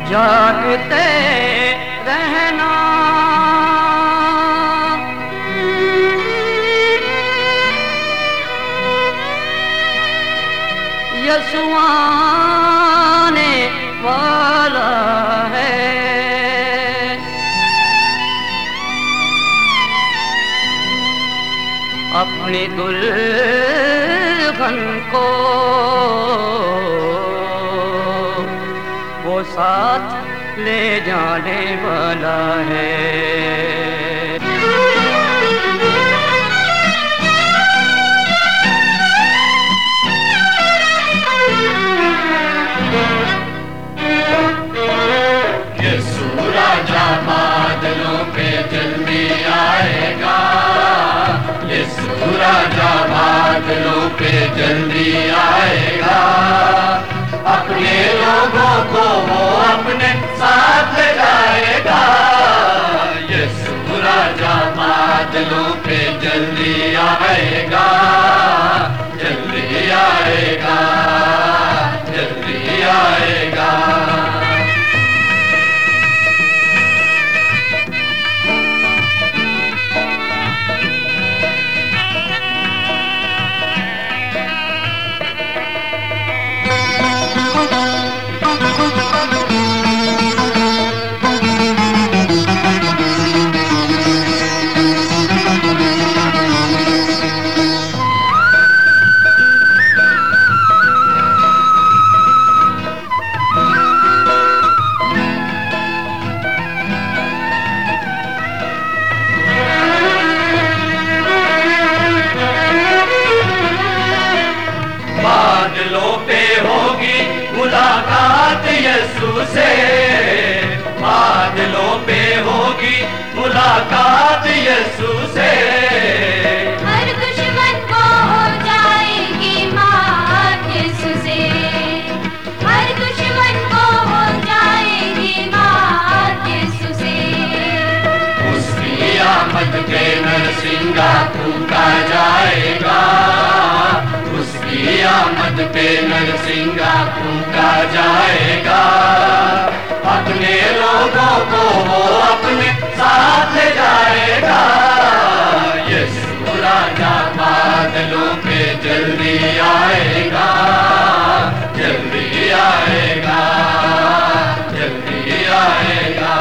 जागते रहना यीशु आने वाला है। अपनी दुल्हन को वो साथ ले जाने वाला है। यीशु राजा बादलों पे जल्दी आएगा। यीशु राजा बादलों पे जल्दी आएगा। अपने लोगों को वो अपने साथ ले जाएगा। यीशु राजा बादलों पे जल्दी आएगा। जल्दी आएगा, जल्दी आएगा। बादलों पे होगी मुलाकात यीशु से। बादलों पे होगी मुलाकात यीशु से। हर दुश्मन को हो जाएगी मात यीशु से। हर दुश्मन को हो जाएगी मात यीशु से। उसकी आमद पे नरसिंगा फूंका जाएगा। उसकी आमद पे नरसिंगा फूंका जाएगा। अपने लोगों को वो अपने साथ ले जाएगा। यीशु राजा बादलों पे जल्दी आएगा। जल्दी आएगा, जल्दी आएगा।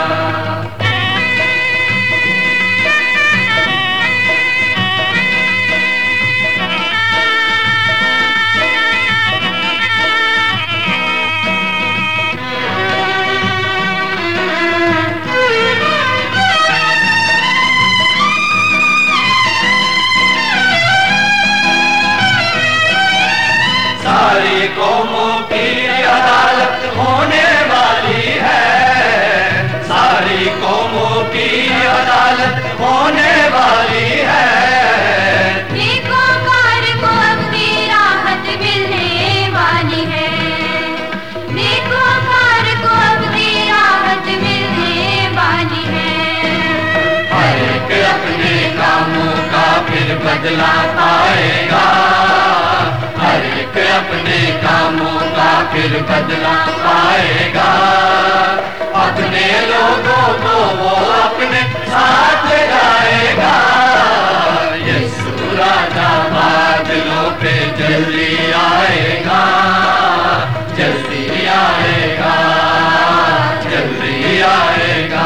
सारी कौमों की अदालत होने वाली है। सारी कौमों की अदालत होने वाली है। नेकोकार को अपनी राहत मिलने वाली है। नेकोकार को अपनी राहत मिलने वाली है। हर एक अपने कामों का फिर बदला पाएगा। हर एक अपने कामों का फिर बदला पाएगा। अपने लोगों को वो अपने साथ ले जाएगा। यीशु राजा बादलों पे जल्दी आएगा। जल्दी आएगा, जल्दी आएगा।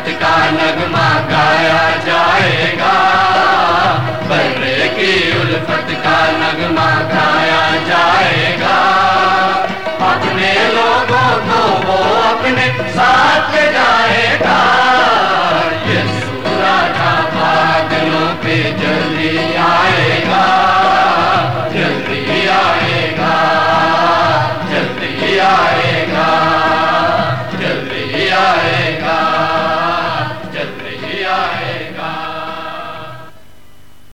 उल्फत का नगमा गाया जाएगा, बर्रे की उल्फत का नगमा गाया जाएगा। अपने लोगों को वो अपने साथ